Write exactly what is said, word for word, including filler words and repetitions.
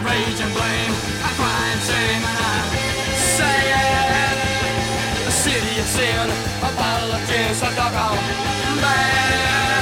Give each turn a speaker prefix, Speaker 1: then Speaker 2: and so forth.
Speaker 1: rage and blame. I cry and shame and I'm sad. A city of sin, a bottle of gin so doggone bad.